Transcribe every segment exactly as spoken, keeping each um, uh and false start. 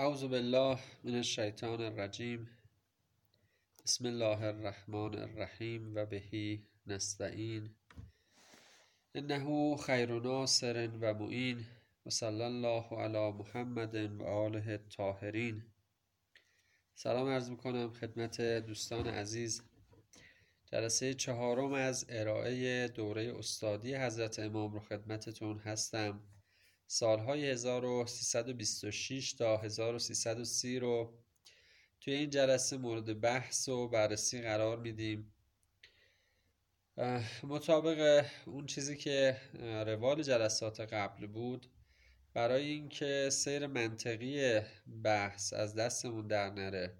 اعوذ بالله من الشیطان الرجیم. بسم الله الرحمن الرحیم و بهی نستعین. انه خیر ناصر و معین و صلی الله علی محمد و آله الطاهرین. سلام عرض میکنم خدمت دوستان عزیز. جلسه چهارم از ارائه دوره استادی حضرت امام رو خدمتتون هستم. سالهای هزار و سیصد و بیست و شش تا هزار و سیصد و سی رو توی این جلسه مورد بحث و بررسی قرار میدیم. مطابق اون چیزی که روال جلسات قبل بود، برای اینکه سیر منطقی بحث از دستمون در نره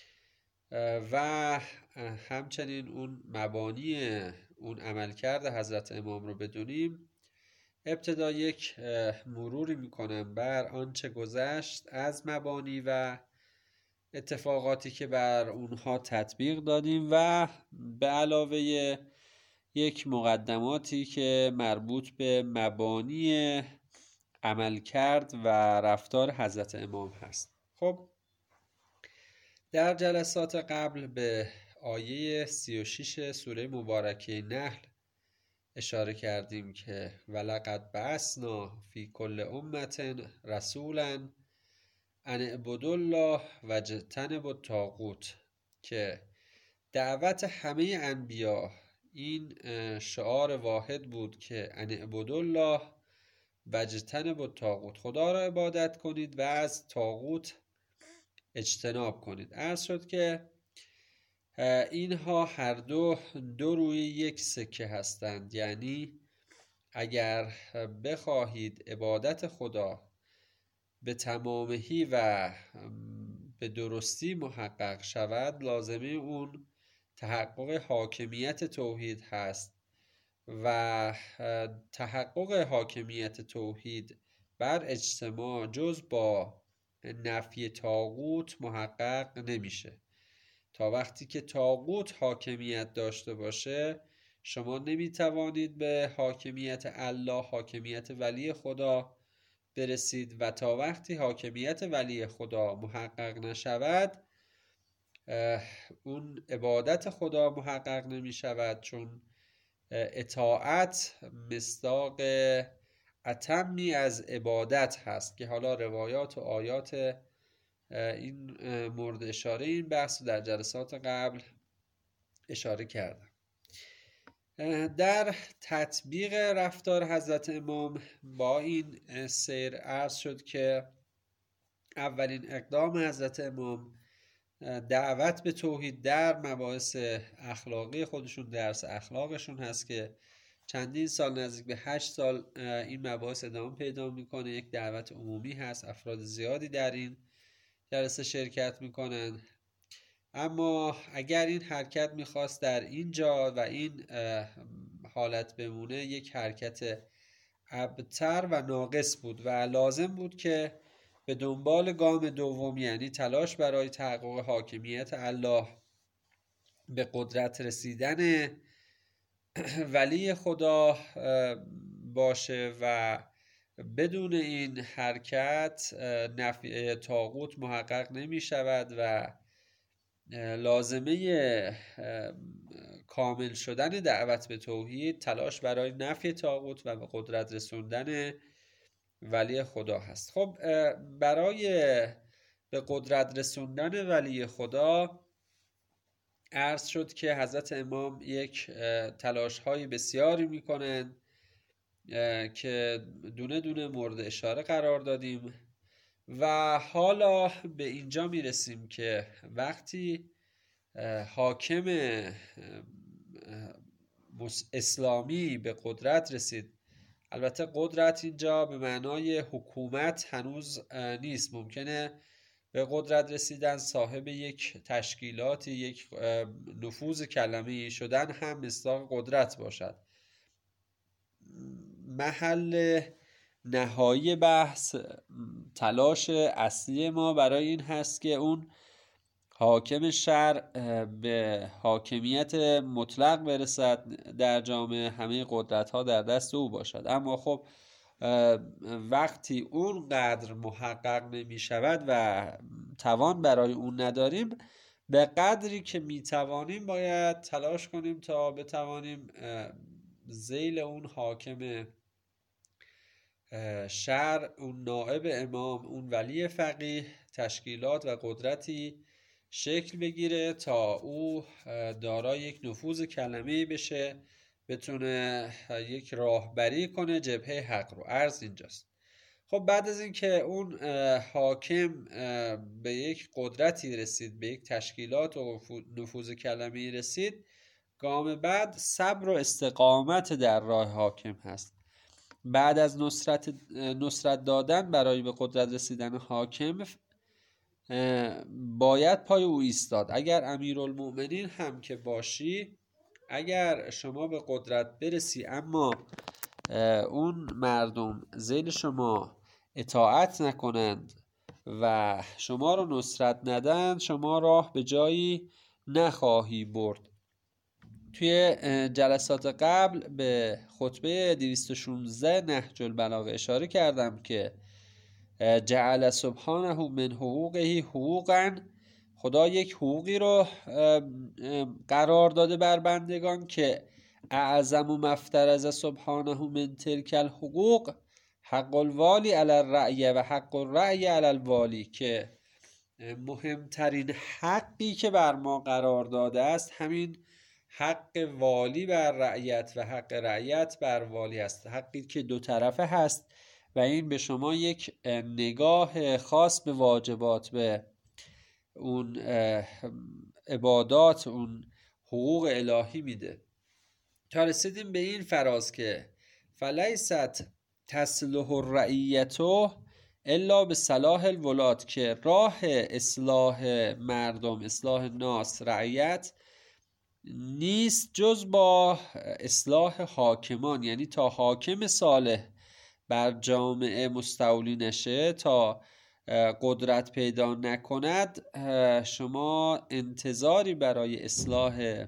و همچنین اون مبانی اون عملکرد حضرت امام رو بدونیم، ابتدا یک مروری میکنم بر آنچه گذشت از مبانی و اتفاقاتی که بر اونها تطبیق دادیم و به علاوه یک مقدماتی که مربوط به مبانی عملکرد و رفتار حضرت امام هست. خب در جلسات قبل به آیه سی و شش سوره مبارکه نحل اشاره کردیم که ولقد بعثنا فی کل امة رسولا ان اعبدوا الله واجتنبوا الطاغوت، که دعوت همه انبیا این شعار واحد بود که ان اعبدوا الله واجتنبوا الطاغوت، خدا را عبادت کنید و از طاغوت اجتناب کنید. عرض شد که اینها هر دو دو روی یک سکه هستند، یعنی اگر بخواهید عبادت خدا به تمامهی و به درستی محقق شود، لازمه اون تحقق حاکمیت توحید هست و تحقق حاکمیت توحید بر اجتماع جز با نفی طاغوت محقق نمیشه. تا وقتی که طاغوت حاکمیت داشته باشه، شما نمیتوانید به حاکمیت الله، حاکمیت ولی خدا برسید و تا وقتی حاکمیت ولی خدا محقق نشود، اون عبادت خدا محقق نمی شود، چون اطاعت مصداق اتمی از عبادت هست که حالا روایات و آیات این مورد اشاره این بحث در جلسات قبل اشاره کردم. در تطبیق رفتار حضرت امام با این سیر عرض شد که اولین اقدام حضرت امام دعوت به توحید در مباحث اخلاقی خودشون، درس اخلاقشون هست که چندین سال، نزدیک به هشت سال این مباحث ادامه پیدا میکنه. یک دعوت عمومی هست، افراد زیادی در این جلسه شرکت میکنن. اما اگر این حرکت میخواست در اینجا و این حالت بمونه، یک حرکت ابتر و ناقص بود و لازم بود که به دنبال گام دوم، یعنی تلاش برای تحقق حاکمیت الله، به قدرت رسیدن ولی خدا باشه و بدون این حرکت نفی طاغوت محقق نمی شود و لازمه کامل شدن دعوت به توحید تلاش برای نفی طاغوت و به قدرت رسوندن ولی خدا هست. خب برای به قدرت رسوندن ولی خدا عرض شد که حضرت امام یک تلاش های بسیاری میکنن که دونه دونه مورد اشاره قرار دادیم و حالا به اینجا میرسیم که وقتی حاکم اسلامی به قدرت رسید، البته قدرت اینجا به معنای حکومت هنوز نیست، ممکنه به قدرت رسیدن صاحب یک تشکیلاتی، یک نفوذ کلمه‌ای شدن هم مصداق قدرت باشد. محل نهایی بحث، تلاش اصلی ما برای این هست که اون حاکم شرع به حاکمیت مطلق برسد در جامعه، همه قدرت ها در دست او باشد. اما خب وقتی اون قدر محقق نمی شود و توان برای اون نداریم، به قدری که می توانیم باید تلاش کنیم تا بتوانیم ذیل اون حاکم شرع، اون نائب امام، اون ولی فقیه تشکیلات و قدرتی شکل بگیره تا او دارای یک نفوذ کلمه‌ای بشه، بتونه یک راهبری کنه جبهه حق رو. عرض اینجاست. خب بعد از اینکه اون حاکم به یک قدرتی رسید، به یک تشکیلات و نفوذ کلمه‌ای رسید، گام بعد صبر و استقامت در راه حاکم هست. بعد از نصرت نصرت دادن برای به قدرت رسیدن حاکم باید پای او ایستاد. اگر امیرالمؤمنین هم که باشی، اگر شما به قدرت برسی اما اون مردم ذیل شما اطاعت نکنند و شما رو نصرت ندن، شما راه به جایی نخواهی برد. توی جلسات قبل به خطبه دویست و شانزده نهج البلاغه اشاره کردم که جعل سبحانه من حقوقه حقوقا، خدا یک حقوقی رو قرار داده بر بندگان که اعظم و مفترض سبحانه من تلک الحقوق حق الوالی علی الرعی و حق الرعی علی الوالی، که مهمترین حقی که بر ما قرار داده است همین حق والی بر رعیت و حق رعیت بر والی است، حقی که دو طرفه هست و این به شما یک نگاه خاص به واجبات، به اون عبادات، اون حقوق الهی میده. تا رسیدیم به این فراز که فلیست تصلح الرعیته الا به صلاح الولات، که راه اصلاح مردم، اصلاح ناس، رعیت نیست جز با اصلاح حاکمان. یعنی تا حاکم صالح بر جامعه مستولی نشه، تا قدرت پیدا نکند، شما انتظاری برای اصلاح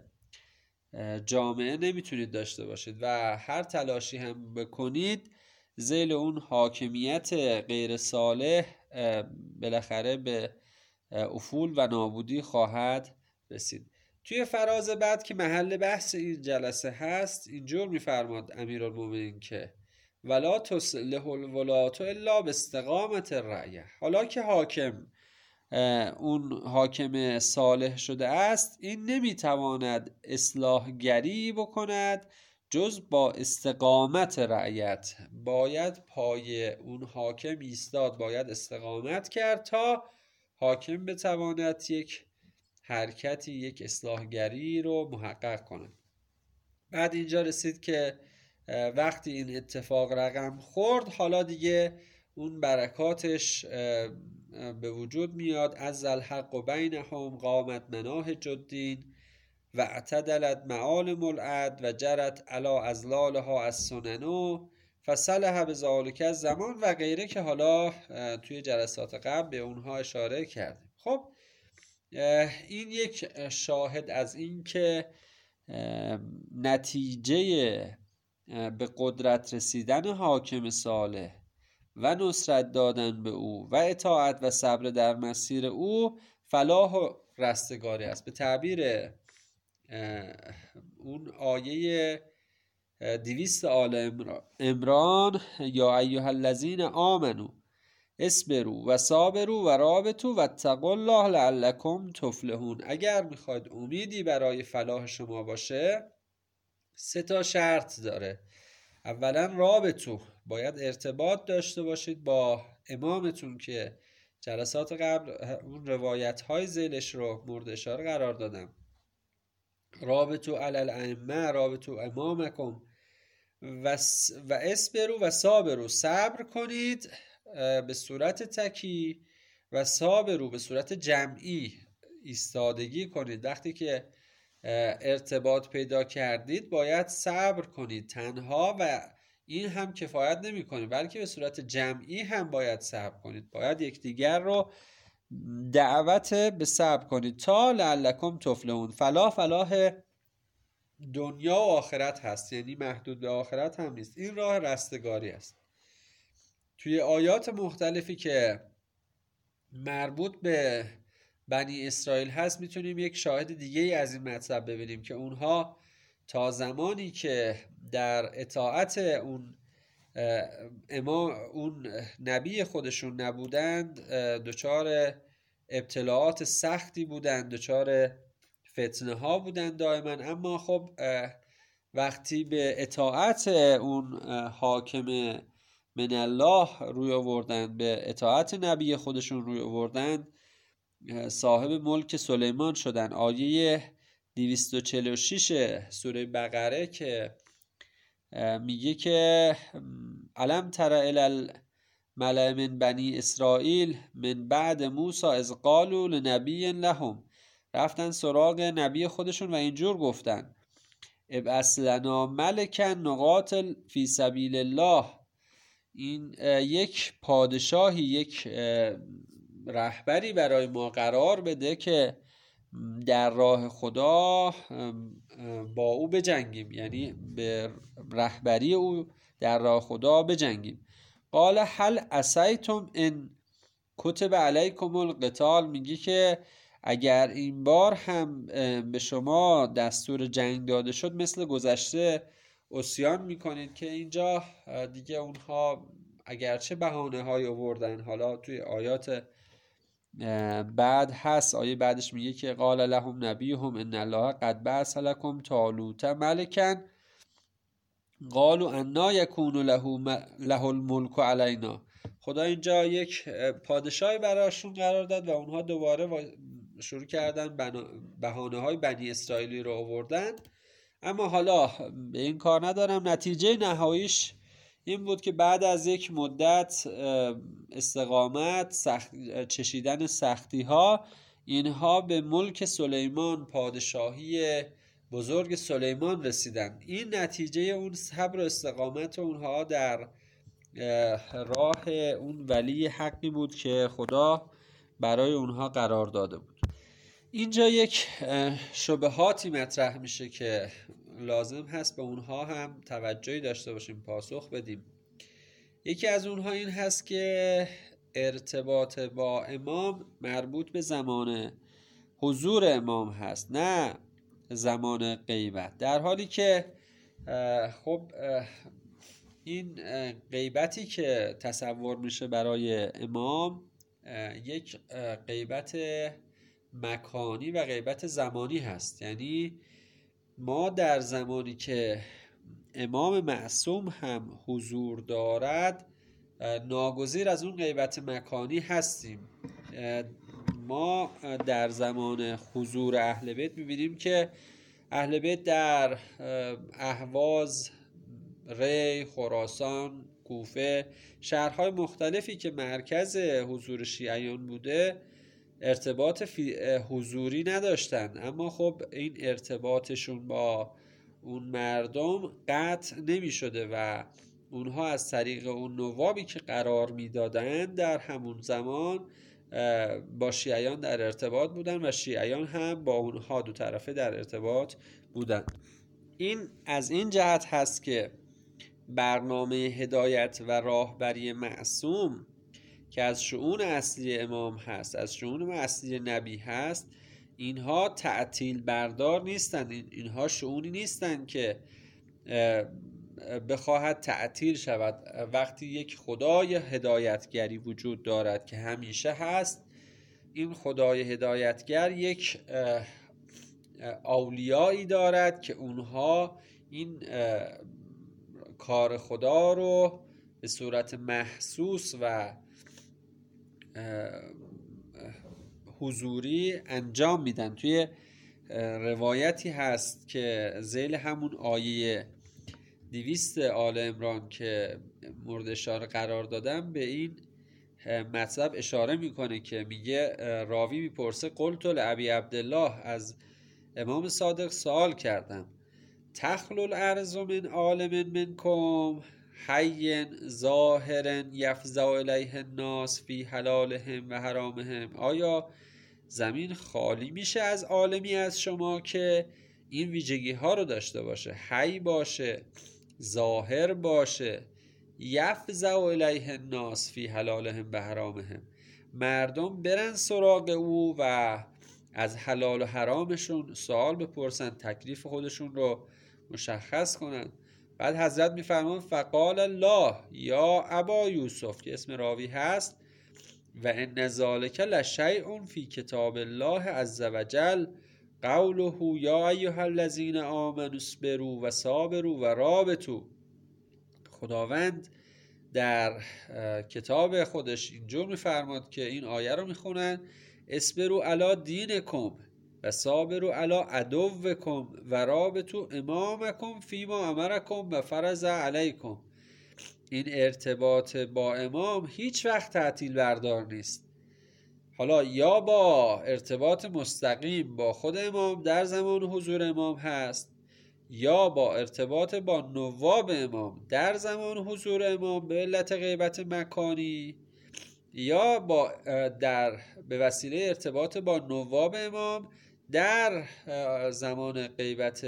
جامعه نمیتونید داشته باشید و هر تلاشی هم بکنید ذیل اون حاکمیت غیر صالح بالاخره به افول و نابودی خواهد رسید. توی فراز بعد که محل بحث این جلسه هست، اینجور میفرماد امیرالمومنین که ولا تصلح الولاة الا باستقامت الرعیه. حالا که حاکم اون حاکم صالح شده است، این نمیتواند اصلاح گری بکند جز با استقامت رعیت. باید پای اون حاکم ایستاد، باید استقامت کرد تا حاکم بتواند یک حرکتی، یک اصلاحگری رو محقق کنه. بعد اینجا رسید که وقتی این اتفاق رقم خورد، حالا دیگه اون برکاتش به وجود میاد. از الحق بینهم قامت مناهج الدین و اعتدلت معالم العدل و جرت علی ازلالها السنن فصلح بذالک الزمان و غیره، که حالا توی جلسات قبل به اونها اشاره کردیم. خب این یک شاهد از این که نتیجه به قدرت رسیدن حاکم صالح و نصرت دادن به او و اطاعت و صبر در مسیر او فلاح و رستگاری است. به تعبیر اون آیه دویست آل عمران، یا ایها الذین آمنوا اصبروا و صابروا و رابطوا واتقوا الله لعلکم تفلحون. اگر میخواید امیدی برای فلاح شما باشه، سه تا شرط داره. اولا رابطو، باید ارتباط داشته باشید با امامتون که جلسات قبل اون روایت های ذیلش رو مورد اشاره قرار دادم. رابطو علی الائمه، رابطو امامکم و و اصبروا و صابروا، صبر کنید به صورت تکی و صابروا به صورت جمعی، ایستادگی کنید. وقتی که ارتباط پیدا کردید باید صبر کنید تنها و این هم کفایت نمی کنید، بلکه به صورت جمعی هم باید صبر کنید. باید یکدیگر رو دعوت به صبر کنید تا لعلکم تفلحون. فلاح فلاح دنیا و آخرت هست، یعنی محدود به آخرت هم نیست، این راه رستگاری است. توی آیات مختلفی که مربوط به بنی اسرائیل هست میتونیم یک شاهد دیگه ای از این مطلب ببینیم که اونها تا زمانی که در اطاعت اون امام اون نبی خودشون نبودند دچار ابتلاعات سختی بودند، دچار فتنه ها بودند دائما. اما خب وقتی به اطاعت اون حاکم من الله روی آوردند، به اطاعت نبی خودشون روی آوردند، صاحب ملک سلیمان شدن. آیه دویست و چهل و شش سوره بقره که میگه که الم تر الی الملأ من بنی اسرائیل من بعد موسی اذ قالوا لنبی لهم، رفتن سراغ نبی خودشون و اینجور گفتن ابعث لنا ملکا نقاتل فی سبیل الله. این یک پادشاهی، یک رهبری برای ما قرار بده که در راه خدا با او بجنگیم، یعنی به رهبری او در راه خدا بجنگیم. قال هل عسیتم ان کتب علیکم القتال، میگی که اگر این بار هم به شما دستور جنگ داده شد مثل گذشته عصیان میکنید. که اینجا دیگه اونها اگرچه بهانه های آوردن، حالا توی آیات بعد هست، آیه بعدش میگه که قال لهم نبیهم ان الله قد بعث لكم طالوت ملکا قالوا انا یکون له له الملک علینا. خدا اینجا یک پادشاهی براشون قرار داد و اونها دوباره شروع کردن بهانه های بنی اسرائیلی رو آوردن. اما حالا به این کار ندارم، نتیجه نهاییش این بود که بعد از یک مدت استقامت، سخت، چشیدن سختی ها، اینها به ملک سلیمان، پادشاهی بزرگ سلیمان رسیدن. این نتیجه اون صبر و استقامت اونها در راه اون ولی حقی بود که خدا برای اونها قرار داده بود. اینجا یک شبهاتی مطرح میشه که لازم هست به اونها هم توجهی داشته باشیم، پاسخ بدیم. یکی از اونها این هست که ارتباط با امام مربوط به زمان حضور امام هست، نه زمان غیبت. در حالی که خب این غیبتی که تصور میشه برای امام یک غیبت مکانی و غیبت زمانی هست. یعنی ما در زمانی که امام معصوم هم حضور دارد ناگزیر از اون غیبت مکانی هستیم. ما در زمان حضور اهل بیت می‌بینیم که اهل بیت در اهواز، ری، خراسان، کوفه، شهرهای مختلفی که مرکز حضور شیعیان بوده ارتباط حضوری نداشتن، اما خب این ارتباطشون با اون مردم قطع نمی شده و اونها از طریق اون نوابی که قرار می دادن در همون زمان با شیعیان در ارتباط بودن و شیعیان هم با اونها دو طرفه در ارتباط بودن. این از این جهت هست که برنامه هدایت و راهبری معصوم که از شؤون اصلی امام هست، از شؤون اصلی نبی هست، اینها تعطیل بردار نیستن. اینها شؤونی نیستن که بخواهد تعطیل شود. وقتی یک خدای هدایتگری وجود دارد که همیشه هست، این خدای هدایتگر یک اولیایی دارد که اونها این کار خدا رو به صورت محسوس و حضوری انجام میدن. توی روایتی هست که ذیل همون آیه دویست آل عمران که مورد اشاره قرار دادم به این مطلب اشاره میکنه که میگه راوی میپرسه قلت لابی عبدالله، از امام صادق سوال کردم، تخلو الارض من عالم منکم حی ظاهر یفزع الیه الناس فی حلالهم و حرامهم، آیا زمین خالی میشه از عالمی از شما که این ویژگی ها رو داشته باشه، حی باشه، ظاهر باشه، یفزع الیه الناس فی حلالهم و حرامهم، مردم برن سراغ او و از حلال و حرامشون سوال بپرسن، تکلیف خودشون رو مشخص کنن. بعد حضرت میفرمان فقال الله یا ابا یوسف که اسم راوی هست و ان ذلک لشیء فی کتاب الله عز وجل قوله یا ایها الذین آمنوا اصبروا و صابروا و رابطوا. خداوند در کتاب خودش اینجور میفرماد که این آیه رو میخونن اصبروا علی دینکم و صابروا علی عدوکم و رابطوا امامکم فیما امرکم و فرض علیکم. این ارتباط با امام هیچ وقت تعطیل بردار نیست، حالا یا با ارتباط مستقیم با خود امام در زمان حضور امام هست یا با ارتباط با نواب امام در زمان حضور امام به علت غیبت مکانی، یا با در به وسیله ارتباط با نواب امام در زمان غیبت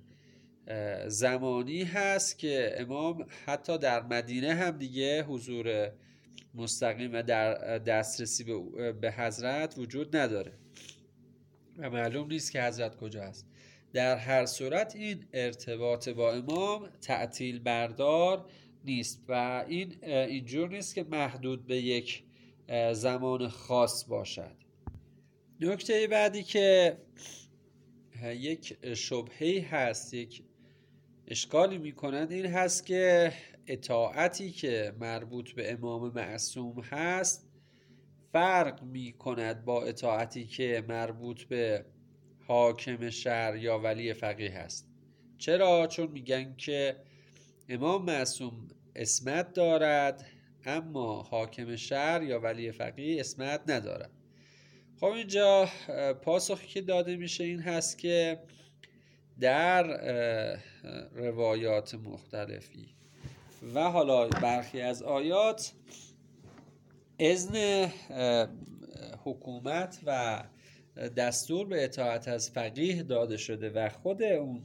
زمانی هست که امام حتی در مدینه هم دیگه حضور مستقیم و در دسترسی به حضرت وجود نداره و معلوم نیست که حضرت کجا است. در هر صورت این ارتباط با امام تعطیل بردار نیست و این اینجور نیست که محدود به یک زمان خاص باشد. نکته بعدی که یک شبهه‌ای هست، یک اشکالی میکنند، این هست که اطاعتی که مربوط به امام معصوم هست فرق میکند با اطاعتی که مربوط به حاکم شهر یا ولی فقیه هست. چرا؟ چون میگن که امام معصوم اسمت دارد اما حاکم شهر یا ولی فقیه اسمت ندارد. خب اینجا پاسخی که داده میشه این هست که در روایات مختلفی و حالا برخی از آیات اذن حکومت و دستور به اطاعت از فقیه داده شده و خود اون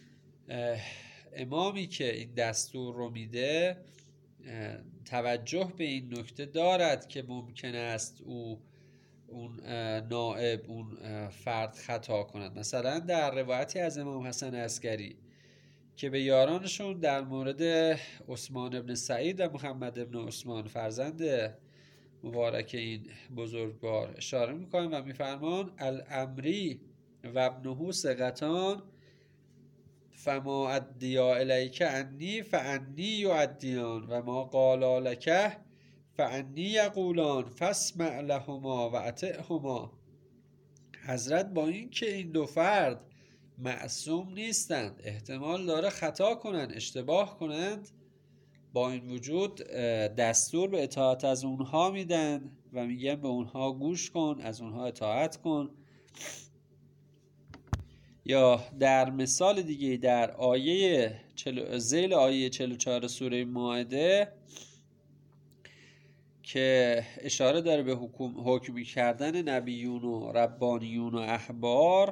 امامی که این دستور رو میده توجه به این نکته دارد که ممکن است او اون نائب اون فرد خطا کند. مثلا در روایتی از امام حسن عسکری که به یارانشون در مورد عثمان ابن سعید و محمد ابن عثمان فرزند مبارک این بزرگوار اشاره میکنن و میفرمان الامری و ابنه ثقتان فما ادیا الیک انی فانی یعدیان و ما قالا لک فانی یقولان فاسمع لهما و اطعهما. حضرت با این که این دو فرد معصوم نیستند، احتمال داره خطا کنند، اشتباه کنند، با این وجود دستور به اطاعت از اونها میدن و میگن به اونها گوش کن، از اونها اطاعت کن. یا در مثال دیگه در آیه ذیل آیه چهل و چهار سوره مائده که اشاره داره به حکم حکمی کردن نبیون و ربانیون و احبار،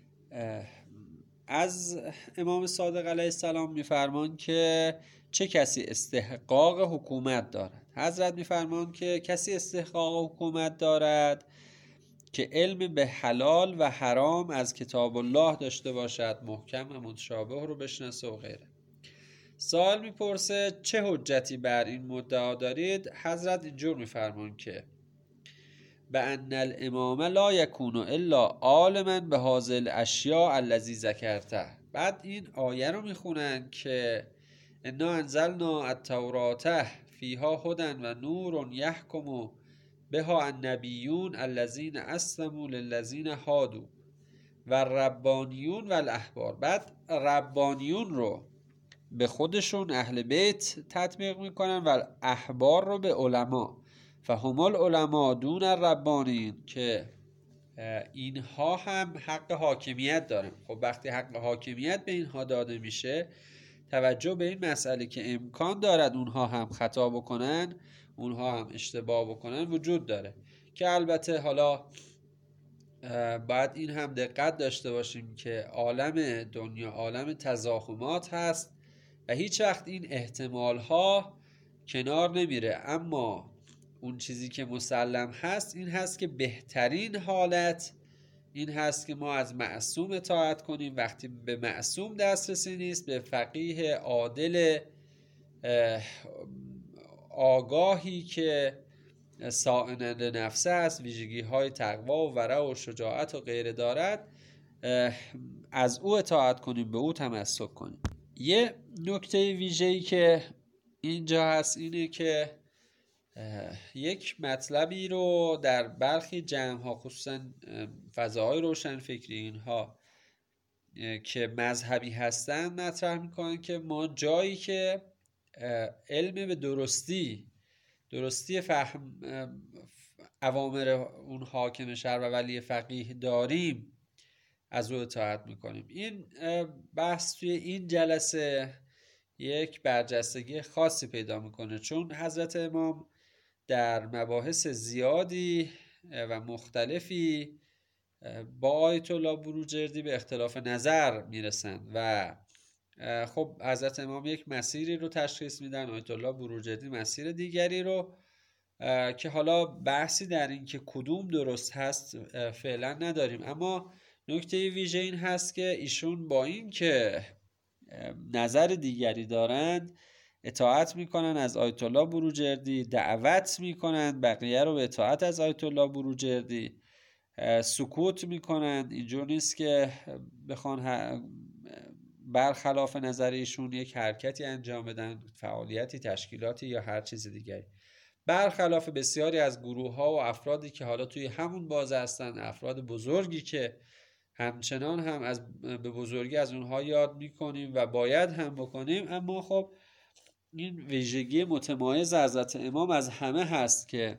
از امام صادق علیه السلام میفرمان که چه کسی استحقاق حکومت دارد. حضرت میفرمان که کسی استحقاق حکومت دارد که علم به حلال و حرام از کتاب الله داشته باشد، محکم و متشابه رو بشناسه و غیره. سوال میپرسه چه حجتی بر این مدعا دارید؟ حضرت اینجور میفرمان که بأن الامام لا یکون الا عالما بهذه الاشیاء الذی ذکرته. بعد این آیه رو میخونن که انا انزلنا التوراة فیها هدی و نور یحکم بها النبیون الذین اسلموا للذین هادوا و ربانیون و الاحبار. بعد ربانیون رو به خودشون اهل بیت تطبیق میکنن و احبار رو به علما، فهم العلماء دون الربانیین، که اینها هم حق حاکمیت دارن. خب وقتی حق حاکمیت به اینها داده میشه، توجه به این مسئله که امکان دارد اونها هم خطا بکنن، اونها هم اشتباه بکنن وجود داره، که البته حالا باید این هم دقت داشته باشیم که عالم دنیا عالم تزاحمات هست و هیچ وقت این احتمال ها کنار نمیره، اما اون چیزی که مسلم هست این هست که بهترین حالت این هست که ما از معصوم اطاعت کنیم. وقتی به معصوم دسترسی نیست، به فقیه عادل آگاهی که صائننده نفسه است، ویژگی های تقوا و ورع و شجاعت و غیره دارد، از او اطاعت کنیم، به او تمسک کنیم. یه نکته ویژه‌ای که اینجا هست اینه که یک مطلبی رو در برخی جمع‌ها، خصوصا فضاهای روشنفکری اینها که مذهبی هستن، مطرح میکنن که ما جایی که علم به درستی درستی فهم اوامر اون حاکم شهر و ولی فقیه داریم، از او اطاعت میکنیم. این بحث توی این جلسه یک برجستگی خاصی پیدا میکنه، چون حضرت امام در مباحث زیادی و مختلفی با آیت الله بروجردی به اختلاف نظر میرسند و خب حضرت امام یک مسیری رو تشخیص میدن، آیت الله بروجردی مسیر دیگری رو، که حالا بحثی در این که کدوم درست هست فعلا نداریم. اما نکته ویژه این هست که ایشون با این که نظر دیگری دارند اطاعت میکنن از آیت الله بروجردی، دعوت میکنن بقیه رو به اطاعت از آیت الله بروجردی، سکوت میکنن. اینجور نیست که بخوان برخلاف نظر ایشون یک حرکتی انجام بدن، فعالیتی، تشکیلاتی یا هر چیز دیگری. برخلاف بسیاری از گروه ها و افرادی که حالا توی همون بازه هستن، افراد بزرگی که همچنان هم از به بزرگی از اونها یاد میکنیم و باید هم بکنیم، اما خب این ویژگی متمایز حضرت امام از همه هست که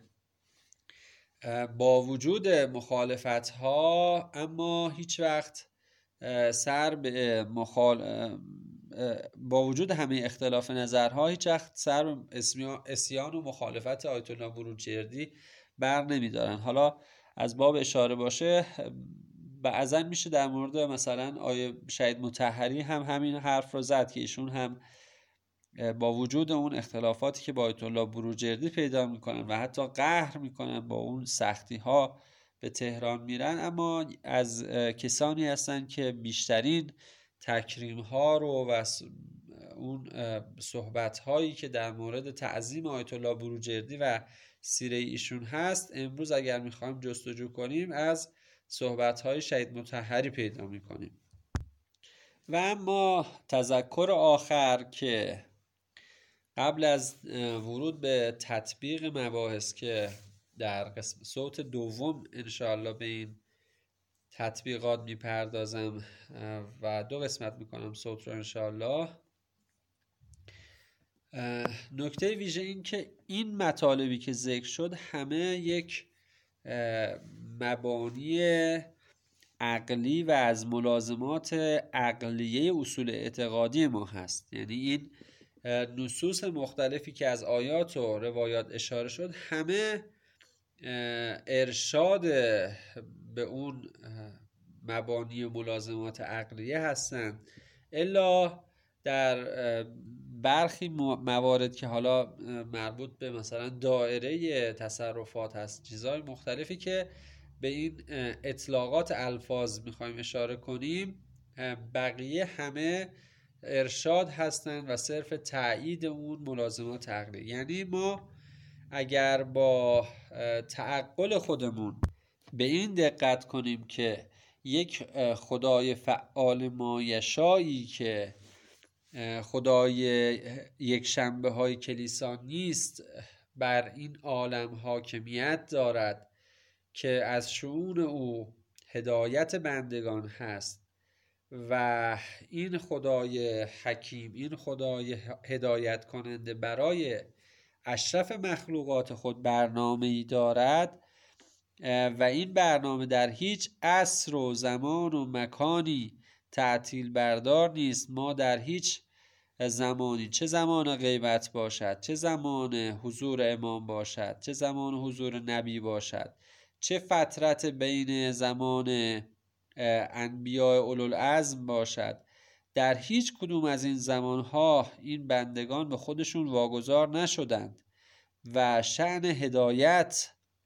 با وجود مخالفت ها اما هیچ وقت سر به مخال با وجود همه اختلاف نظرها هیچ وقت سر به اسیان و مخالفت آیت الله بروجردی بر نمیدارن. حالا از باب اشاره باشه، بعضا میشه در مورد مثلا آیه شهید مطهری هم همین حرف رو زد که ایشون هم با وجود اون اختلافاتی که با آیت الله بروجردی پیدا میکنن و حتی قهر میکنن، با اون سختی ها به تهران میرن، اما از کسانی هستن که بیشترین تکریم ها رو و اون صحبت هایی که در مورد تعظیم آیت الله بروجردی و سیره ایشون هست، امروز اگر میخوایم جستجو کنیم از صحبت های شهید مطهری پیدا میکنیم. و اما تذکر آخر که قبل از ورود به تطبیق مباحث که در قسم صوت دوم انشاءالله به این تطبیقات میپردازم و دو قسمت میکنم صوت رو انشاءالله، نکته ویژه این که این مطالبی که ذکر شد همه یک مبانی عقلی و از ملازمات عقلیه اصول اعتقادی ما هست. یعنی این نصوص مختلفی که از آیات و روایات اشاره شد همه ارشاد به اون مبانی و ملازمات عقلیه هستند، الا در برخی موارد که حالا مربوط به مثلا دایره تصرفات هست، چیزهای مختلفی که به این اطلاقات الفاظ میخوایم اشاره کنیم، بقیه همه ارشاد هستند و صرف تأیید اون ملازمات عقلی. یعنی ما اگر با تعقل خودمون به این دقت کنیم که یک خدای فعال مایشایی که خدای یک شنبه های کلیسا نیست، بر این عالم حاکمیت دارد که از شؤون او هدایت بندگان هست و این خدای حکیم، این خدای هدایت کننده برای اشرف مخلوقات خود برنامه‌ای دارد و این برنامه در هیچ عصر و زمان و مکانی تعطیل بردار نیست. ما در هیچ زمانی، چه زمان غیبت باشد، چه زمان حضور امام باشد، چه زمان حضور نبی باشد، چه فترت بین زمان انبیاء اولوالعزم باشد، در هیچ کدوم از این زمانها این بندگان به خودشون واگذار نشدند و شأن هدایت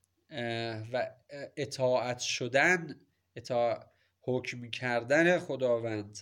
و اطاعت شدن، اطاعت حکم کردن خداوند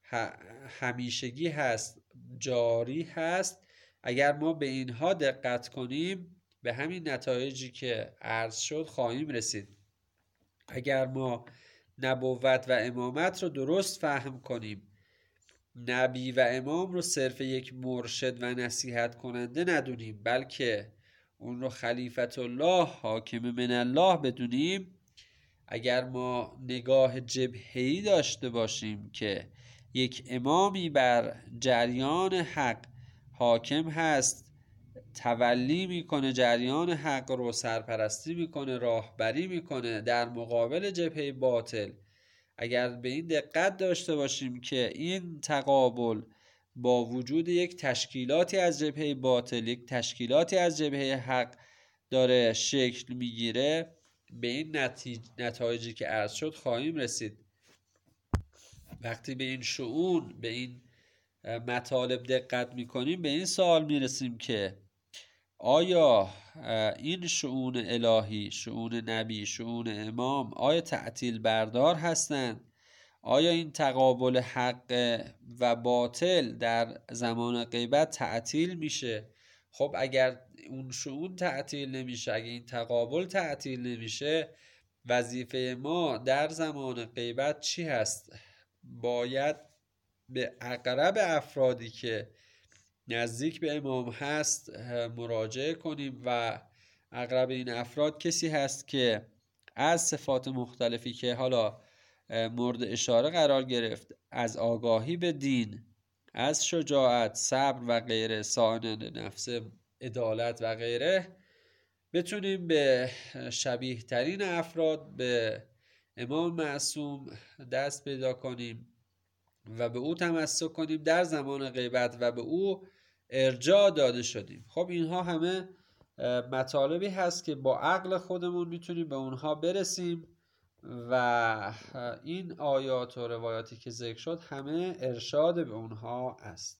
همیشگی هست، جاری هست. اگر ما به اینها دقت کنیم به همین نتایجی که عرض شد خواهیم رسید. اگر ما نبوت و امامت رو درست فهم کنیم، نبی و امام رو صرف یک مرشد و نصیحت کننده ندونیم، بلکه اون رو خلیفت الله، حاکم من الله بدونیم، اگر ما نگاه جبهه‌ای داشته باشیم که یک امامی بر جریان حق حاکم هست، تولی میکنه جریان حق رو، سرپرستی میکنه، راهبری میکنه در مقابل جبهه باطل، اگر به این دقت داشته باشیم که این تقابل با وجود یک تشکیلاتی از جبهه باطل، یک تشکیلاتی از جبهه حق داره شکل میگیره، به این نتیج... نتایجی که عرض شد خواهیم رسید. وقتی به این شؤون، به این مطالب دقت میکنیم، به این سوال میرسیم که آیا این شؤون الهی، شؤون نبی، شؤون امام، آیا تعطیل بردار هستند؟ آیا این تقابل حق و باطل در زمان غیبت تعطیل میشه؟ خب اگر اون شؤون تعطیل نمیشه، اگر این تقابل تعطیل نمیشه، وظیفه ما در زمان غیبت چی هست؟ باید به اقرب افرادی که نزدیک به امام هست مراجعه کنیم و اقرب این افراد کسی هست که از صفات مختلفی که حالا مورد اشاره قرار گرفت، از آگاهی به دین، از شجاعت، صبر و غیره، ساینده نفس، عدالت و غیره، بتونیم به شبیه ترین افراد به امام معصوم دست پیدا کنیم و به او تمسک کنیم در زمان غیبت و به او ارجاع داده شدیم. خب اینها همه مطالبی هست که با عقل خودمون میتونیم به اونها برسیم و این آیات و روایاتی که ذکر شد همه ارشاد به اونها است.